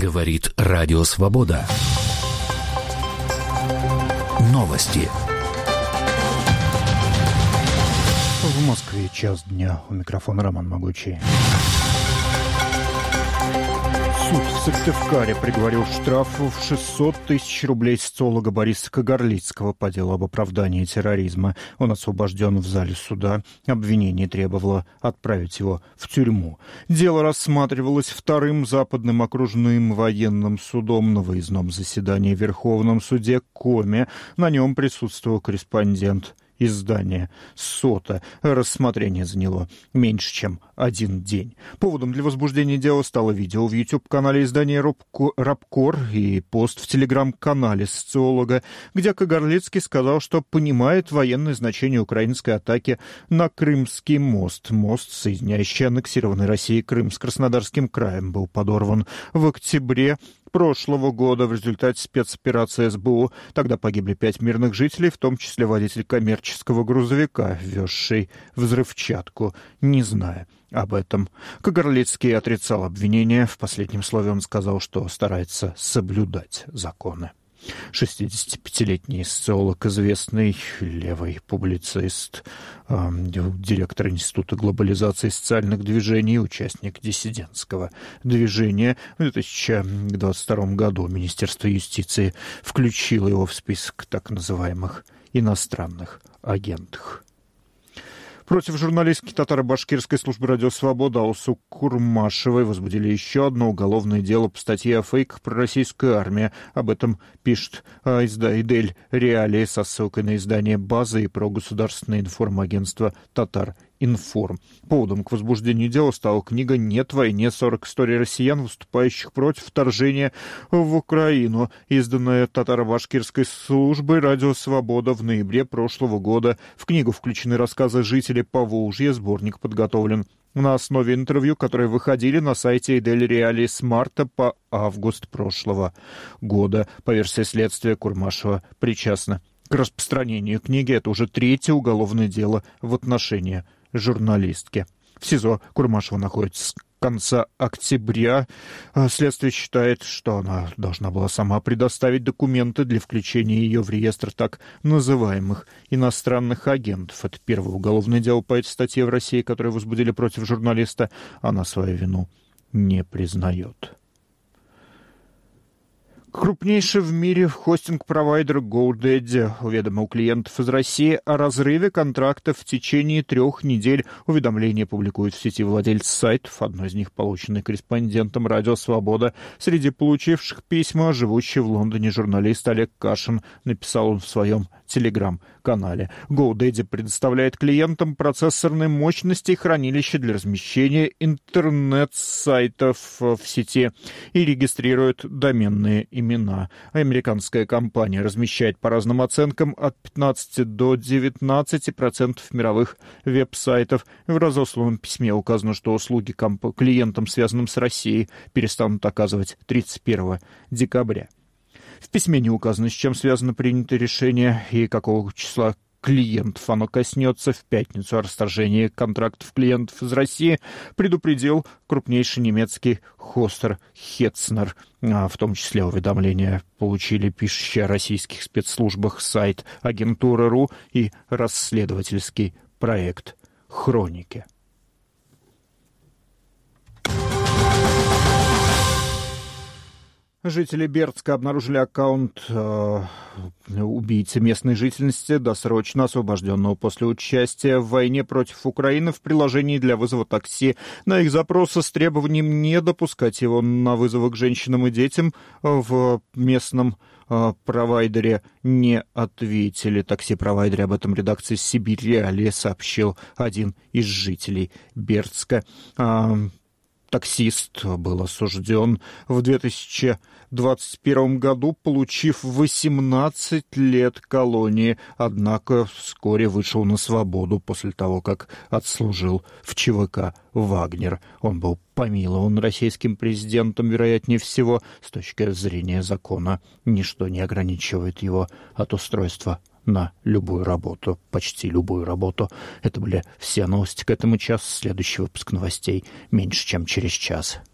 Говорит Радио Свобода. Новости. В Москве 1:00 дня. У микрофона Роман Могучий. Суд в Сыктывкаре приговорил штрафу в 600 тысяч рублей социолога Бориса Кагарлицкого по делу об оправдании терроризма. Он освобожден в зале суда. Обвинение требовало отправить его в тюрьму. Дело рассматривалось Вторым Западным окружным военным судом на выездном заседании в Верховном суде Коми. На нем присутствовал корреспондент издания «Сота». Рассмотрение заняло меньше, чем 1 день. Поводом для возбуждения дела стало видео в YouTube-канале издания «Рабкор» и пост в телеграм-канале социолога, где Кагарлицкий сказал, что понимает военное значение украинской атаки на Крымский мост. Мост, соединяющий аннексированный Россией Крым с Краснодарским краем, был подорван в октябре прошлого года в результате спецоперации СБУ. Тогда погибли 5 мирных жителей, в том числе водитель коммерческого грузовика, везший взрывчатку, не зная об этом. Кагарлицкий отрицал обвинения. В последнем слове он сказал, что старается соблюдать законы. 65-летний социолог, известный левый публицист, директор Института глобализации социальных движений, участник диссидентского движения. В 2022 году Министерство юстиции включило его в список так называемых иностранных агентов. Против журналистки татаро-башкирской службы «Радио Свобода» Алсу Курмашевой возбудили еще одно уголовное дело по статье о фейках про российскую армию. Об этом пишет Идель Реалии со ссылкой на издание «База» и прогосударственное информагентство «Татар-Информ». Поводом к возбуждению дела стала книга «Нет войне. 40 историй россиян, выступающих против вторжения в Украину», изданная татаро-башкирской службой «Радио Свобода» в ноябре прошлого года. В книгу включены рассказы жителей Поволжья. Сборник подготовлен на основе интервью, которые выходили на сайте Идель Реалии с марта по август прошлого года. По версии следствия, Курмашева причастна к распространению книги. Это уже 3-е уголовное дело в отношении журналистки. В СИЗО Курмашева находится с конца октября. Следствие считает, что она должна была сама предоставить документы для включения ее в реестр так называемых иностранных агентов. Это первое уголовное дело по этой статье в России, которое возбудили против журналиста. Она свою вину не признает. Крупнейший в мире хостинг-провайдер GoDaddy уведомил клиентов из России о разрыве контракта в течение 3 недель. Уведомления публикуют в сети владельцы сайтов. Одно из них, полученное корреспондентом «Радио Свобода». Среди получивших письма живущий в Лондоне журналист Олег Кашин, написал он в своем телеграм-канале. GoDaddy предоставляет клиентам процессорные мощности и хранилища для размещения интернет-сайтов в сети и регистрирует доменные имена. Американская компания размещает по разным оценкам от 15 до 19% мировых веб-сайтов. В разосланном письме указано, что услуги клиентам, связанным с Россией, перестанут оказывать 31 декабря. В письме не указано, с чем связано принятое решение и какого числа клиентов оно коснется. В пятницу о расторжении контрактов клиентов из России предупредил крупнейший немецкий хостер Хетцнер. В том числе уведомления получили пишущие о российских спецслужбах сайт Агентура.ру и расследовательский проект «Хроники». Жители Бердска обнаружили аккаунт убийцы местной жительности, досрочно освобожденного после участия в войне против Украины, в приложении для вызова такси. На их запросы с требованием не допускать его на вызовы к женщинам и детям в местном провайдере не ответили. Такси-провайдере об этом редакции «Сибирь Реалии» сообщил один из жителей Бердска. Таксист был осужден в 2021 году, получив 18 лет колонии, однако вскоре вышел на свободу после того, как отслужил в ЧВК «Вагнер». Он был помилован российским президентом, вероятнее всего. С точки зрения закона ничто не ограничивает его от устройства на любую работу, почти любую работу. Это были все новости к этому часу. Следующий выпуск новостей меньше, чем через час.